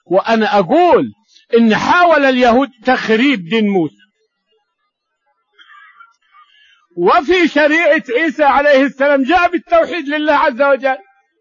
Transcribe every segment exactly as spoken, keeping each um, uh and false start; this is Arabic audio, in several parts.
وأنا أقول إن حاول اليهود تخريب دين موسى، وفي شريعة عيسى عليه السلام جاء بالتوحيد لله عز وجل.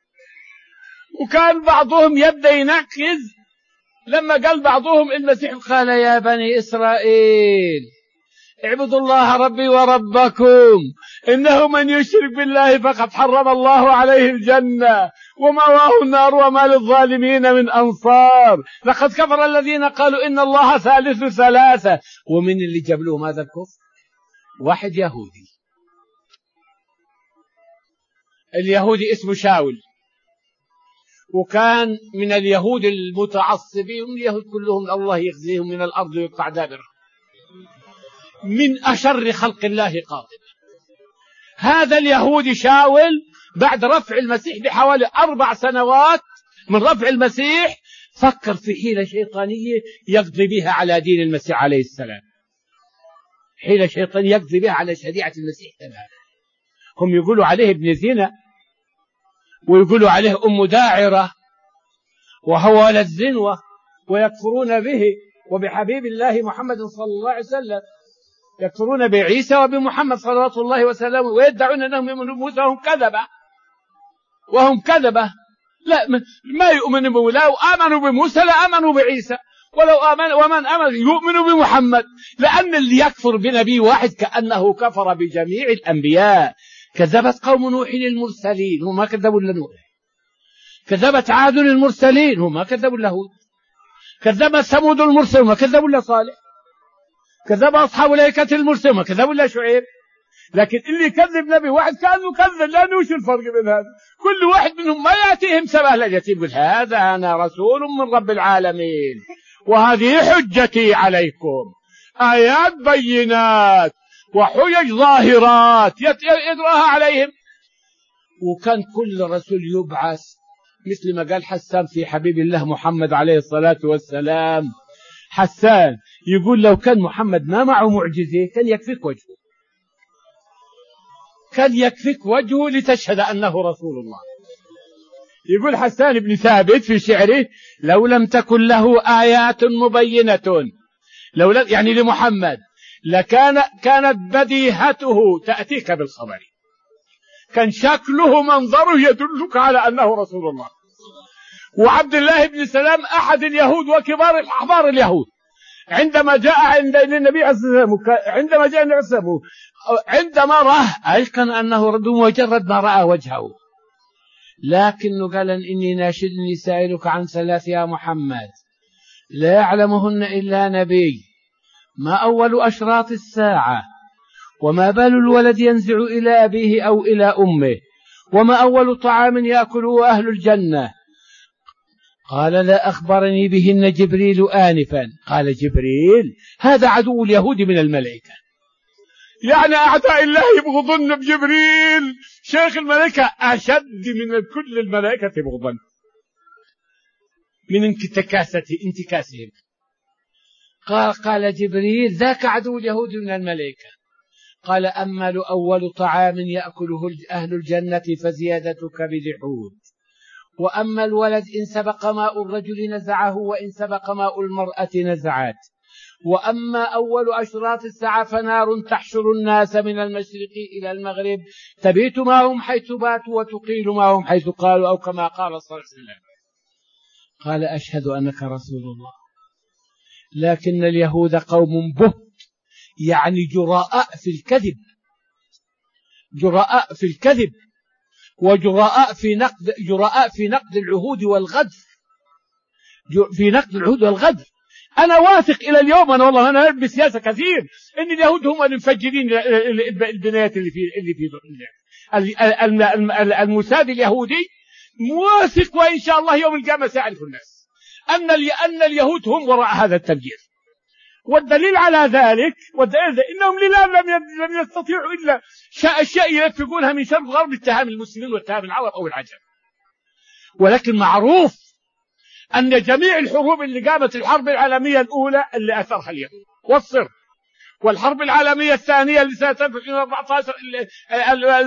وكان بعضهم يبدأ ينقز لما قال بعضهم المسيح قال يا بني إسرائيل اعبدوا الله ربي وربكم إنه من يشرك بالله فقد حرم الله عليه الجنة ومأواه النار وما للظالمين من أنصار، لقد كفر الذين قالوا إن الله ثالث ثلاثة. ومن اللي جاب لهم هذا الكفر؟ واحد يهودي، اليهودي اسمه شاول، وكان من اليهود المتعصبين، اليهود كلهم الله يخزيهم من الأرض ويقطع دابره، من أشر خلق الله قاطبة. هذا اليهودي شاول بعد رفع المسيح بحوالي أربع سنوات من رفع المسيح فكر في حيلة شيطانية يقضي بها على دين المسيح عليه السلام، حيلة شيطانية يقضي بها على شريعة المسيح تماما. هم يقولوا عليه ابن زنا، ويقولوا عليه أم داعرة، وهو ولد زنوة، ويكفرون به وبحبيب الله محمد صلى الله عليه وسلم، يكفرون بعيسى وبمحمد صلوات الله وسلامه، ويدعون أنهم يؤمنون بموسى وهم كذبة، وهم كذبة. لا ما يؤمنون بموسى، لو آمنوا بموسى لآمنوا بعيسى، ولو آمن ومن آمن يؤمن بمحمد، لأن اللي يكفر بنبي واحد كأنه كفر بجميع الأنبياء. كذبت قوم نوح المرسلين وما كذبوا إلا نوح، كذبت عاد المرسلين وما كذبوا إلا هود، كذبت ثمود المرسلين وما كذبوا إلا صالح، كذب أصحاب الأيكة المرسلين وما كذبوا إلا شعيب. لكن اللي يكذب نبي واحد كأنه كذب، لأنه وش الفرق بين هذا؟ كل واحد منهم ما يأتيهم سبه لجتي يقول هذا أنا رسول من رب العالمين وهذه حجتي عليكم، آيات بينات وحجج ظاهرات يدراها عليهم. وكان كل رسول يبعث مثل ما قال حسان في حبيب الله محمد عليه الصلاة والسلام، حسان يقول لو كان محمد ما معه معجزة كان يكفيك وجهه، كان يكفيك وجهه لتشهد أنه رسول الله. يقول حسان بن ثابت في شعره لو لم تكن له آيات مبينة، لو لم يعني لمحمد لكان كانت بديهته تأتيك بالخبر، كان شكله منظره يدلك على أنه رسول الله. وعبد الله بن سلام أحد اليهود وكبار الأحبار اليهود عندما جاء عند النبي عليه الصلاة والسلام، عندما جاء النبي عليه الصلاة والسلام عندما راه أيقن أنه رد مجرد ما رأى وجهه، لكنه قال إني ناشدني سائلك عن ثلاث يا محمد لا يعلمهن إلا نبي، ما أول أشراط الساعة، وما بال الولد ينزع إلى أبيه أو إلى أمه، وما أول طعام يأكله أهل الجنة. قال لا أخبرني بهن جبريل آنفا. قال جبريل هذا عدو اليهود من الملائكة، يعني أعداء الله يبغضون بجبريل شيخ الملائكة أشد من كل الملائكة بغضا من انتكاسهم. قال قال جبريل ذاك عدو اليهود من الملائكة. قال أما أول طعام يأكله أهل الجنة فزيادة كبد حوت، وأما الولد إن سبق ماء الرجل نزعه وإن سبق ماء المرأة نزعت، وأما أول أشراط الساعة فنار تحشر الناس من المشرق إلى المغرب تبيت معهم حيث باتوا وتقيل معهم حيث قالوا، أو كما قال صلى الله عليه وسلم. قال أشهد أنك رسول الله. لكن اليهود قوم بهت، يعني جراء في الكذب، جراء في الكذب وجراء في نقد جراء في نقد العهود والغدر، في نقد العهود والغدر. أنا واثق إلى اليوم، أنا والله أنا أعرف بالسياسة كثير، إن اليهود هم المفجرين البنايات اللي في اللي في الموساد اليهودي. واثق وإن شاء الله يوم القيامة سيعرف الناس أن أن اليهود هم وراء هذا التفجير. والدليل على ذلك والدليل إنهم لم يستطيعوا إلا أشياء يلفقونها من شرق غرب اتهام المسلمين واتهام العرب أو العجم. ولكن معروف أن جميع الحروب اللي قامت، الحرب العالمية الأولى اللي أثرها اليهود والصرب، والحرب العالمية الثانية اللي سنة ألف وأربعة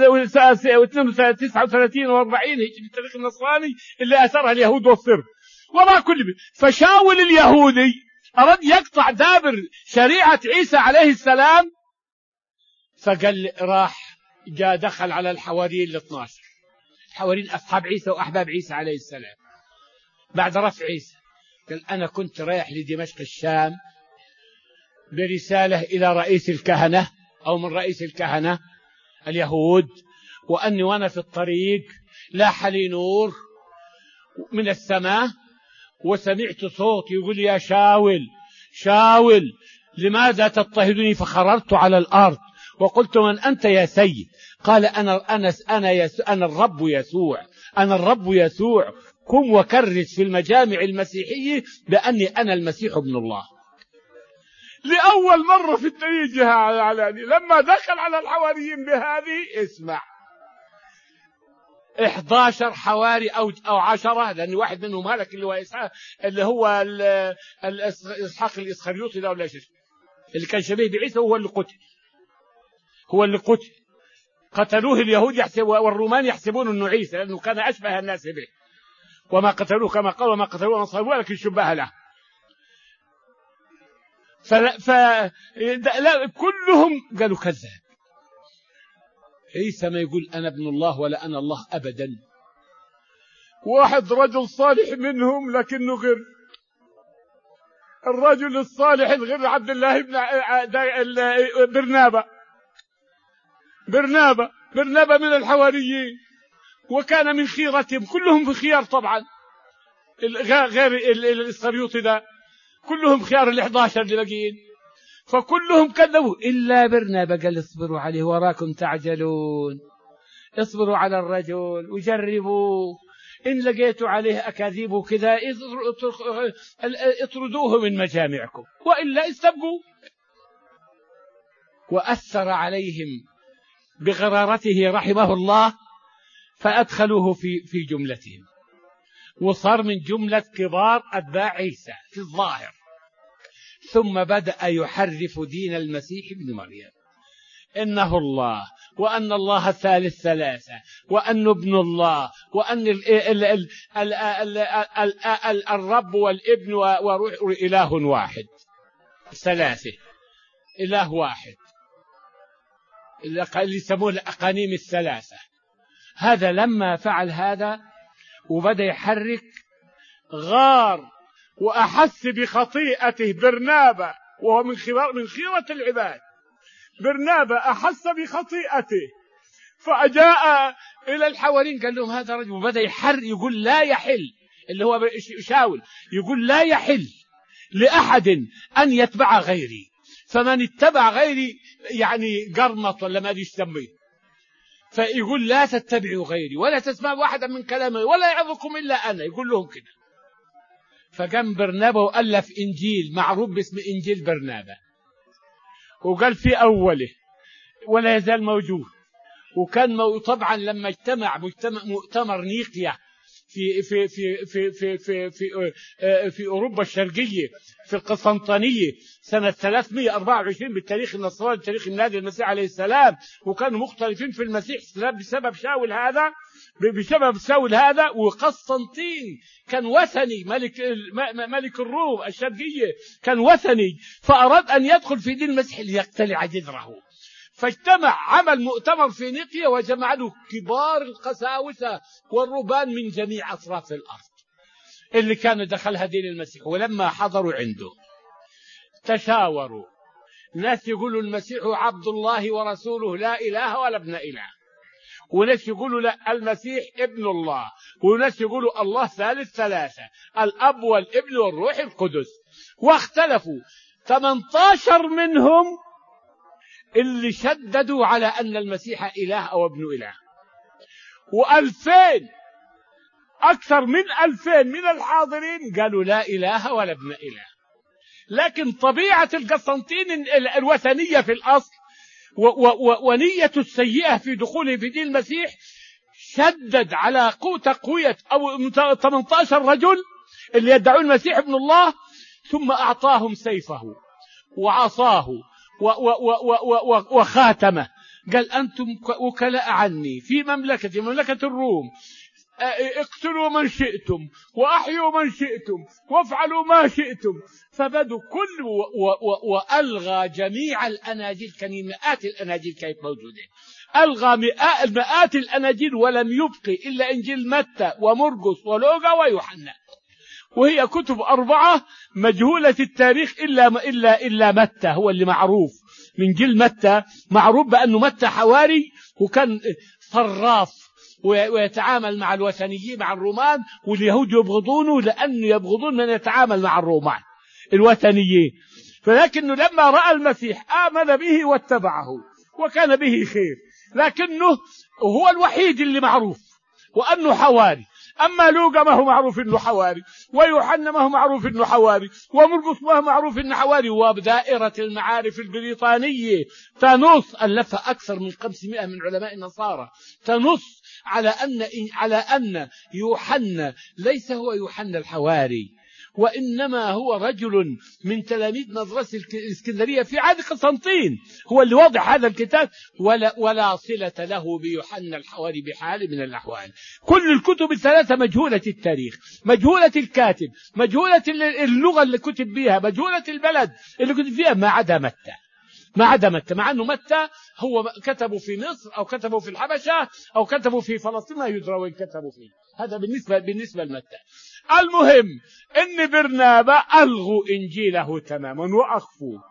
عشر تسعة وثلاثين وأربعين هيك بالتاريخ النصراني اللي أثرها اليهود والصرب، وراء كل بيت. فشاول اليهودي أراد يقطع دابر شريعة عيسى عليه السلام، فقال راح جاء دخل على الحواريين الاثنى عشر، الحواريين أصحاب عيسى وأحباب عيسى عليه السلام بعد رفع عيسى. قال أنا كنت رايح لدمشق الشام برسالة إلى رئيس الكهنة أو من رئيس الكهنة اليهود، وأني وأنا في الطريق لاح لي نور من السماء وسمعت صوت يقول يا شاول شاول لماذا تضطهدني؟ فخررت على الأرض وقلت من أنت يا سيد؟ قال أنا أنا أنا يسوع، أنا الرب يسوع، أنا الرب يسوع، قم وكرس في المجامع المسيحية بأني أنا المسيح ابن الله. لأول مرة في التاريخ علاني لما دخل على الحواريين بهذه. اسمع، إحدى عشر حواري أو أو عشرة، لأن واحد منهم هلك اللي هو إسحاق، اللي هو إسحاق الإسخريوطي ده ولا شيء، اللي كان شبيه بعيسى، هو اللي قتل، هو اللي قتل قتلوه اليهود يحسب والرومان يحسبون أنه عيسى لأنه كان أشبه الناس به، وما قتلوه كما قال وما قتلوه وما صلبوه لكن شبه له. ف كلهم قالوا كذاب، عيسى ما يقول أنا ابن الله ولا أنا الله أبدا. واحد رجل صالح منهم لكنه غير الرجل الصالح الغير عبد الله بن برنابا برنابا برنابا من الحواريين، وكان من خيرتهم، كلهم في خيار طبعا، غير الإسخريوطي ده كلهم خيار الإحدى عشر اللي باقيين، فكلهم كذبوا إلا برنابا. قال اصبروا عليه وراكم تعجلون، اصبروا على الرجل وجربوه، إن لقيتوا عليه أكاذيب كذا اطردوه من مجامعكم وإلا استبقوا. وأثر عليهم بغرارته رحمه الله فأدخلوه في في جملتهم، وصار من جملة كبار أتباع عيسى في الظاهر. ثم بدأ يحرف دين المسيح ابن مريم، إنه الله، وأن الله ثالث ثلاثة، وأنه ابن الله، وأن ال ال ال ال ال ال ال الرب والابن وروح إله واحد، ثلاثة إله واحد اللي يسموه الأقانيم الثلاثة. هذا لما فعل هذا وبدأ يحرك غار وأحس بخطيئته برنابا، وهو من خيرة من خيرة العباد. برنابا أحس بخطيئته فأجاء إلى الحواريين قال لهم هذا رجل، وبدأ يحر يقول لا يحل، اللي هو شاول يقول لا يحل لأحد أن يتبع غيري، فمن اتبع غيري يعني قرمط ولا ما أدري يسميه، فيقول لا تتبعوا غيري ولا تسمعوا واحدا من كلامي ولا يعظكم إلا أنا، يقول لهم كده. فقام برنابا وألف إنجيل معروف باسم إنجيل برنابا، وقال في أوله ولا يزال موجود. وكان طبعا لما اجتمع مجتمع مؤتمر نيقيا في في في في في في في, في أوروبا الشرقية في القسطنطينية سنة ثلاثمائة وأربعة وعشرين بالتاريخ النصراني تاريخ ميلاد المسيح عليه السلام، وكانوا مختلفين في المسيح بسبب شاول هذا بسبب شاول هذا وقسطنطين كان وثني، ملك ملك الروم الشرقية كان وثني، فأراد أن يدخل في دين المسيح ليقتلع جذره، فاجتمع عمل مؤتمر في نيقيا وجمع له كبار القساوسة والرهبان من جميع أطراف الأرض اللي كانوا دخلها دين المسيح. ولما حضروا عنده تشاوروا، ناس يقولوا المسيح عبد الله ورسوله لا إله ولا ابن إله، وناس يقولوا لا المسيح ابن الله، وناس يقولوا الله ثالث ثلاثة، الأب والابن والروح القدس. واختلفوا ثمانية عشر منهم اللي شددوا على أن المسيح إله أو ابن إله، وألفين أكثر من ألفين من الحاضرين قالوا لا إله ولا ابن إله. لكن طبيعة القسطنطين الوثنية في الأصل ونية السيئة في دخوله في دين المسيح شدد على قوة تقوية أو ثمانية عشر رجل اللي يدعون المسيح ابن الله، ثم أعطاهم سيفه وعصاه وخاتمه، قال أنتم وكلاء عني في مملكة مملكة الروم، اقتلوا من شئتم وأحيوا من شئتم وافعلوا ما شئتم. فبدوا كل و و وألغى جميع الأناجيل، كان مئات الأناجيل كانت موجودة، ألغى مئات الأناجيل ولم يبقي إلا إنجيل متى ومرقس ولوقا ويوحنا، وهي كتب أربعة مجهولة التاريخ إلا إلا إلا متى هو اللي معروف. من جيل متى معروف بأنه متى حواري وكان صراف ويتعامل مع الوثنيين مع الرومان، واليهود يبغضونه لأنه يبغضون من يتعامل مع الرومان الوثنيين. فلكنه لما رأى المسيح آمن به واتبعه وكان به خير، لكنه هو الوحيد اللي معروف وأنه حواري. أما لوقا ما هو معروف إنه حواري، ويوحنا ما هو معروف إنه حواري، ومرقس ما هو معروف إنه حواري. وبدائرة المعارف البريطانية تنص ألفها أكثر من خمسمائة من علماء النصارى، تنص على أن على أن يوحنا ليس هو يوحنا الحواري، وإنما هو رجل من تلاميذ مدرسة الإسكندرية في عهد قسطنطين هو اللي وضع هذا الكتاب، ولا, ولا صلة له بيوحنا الحواري بحال من الأحوال. كل الكتب الثلاثة مجهولة التاريخ، مجهولة الكاتب، مجهولة اللغة اللي كتب بها، مجهولة البلد اللي كتب فيها، ما عدا متى ما عدا متى مع أنه متى هو كتبوا في مصر أو كتبوا في الحبشة أو كتبوا في فلسطين، ما يدرى وين كتبوا فيه. هذا بالنسبة بالنسبة لمتى. المهم إن برنابا ألغوا إنجيله تماما وأخفوا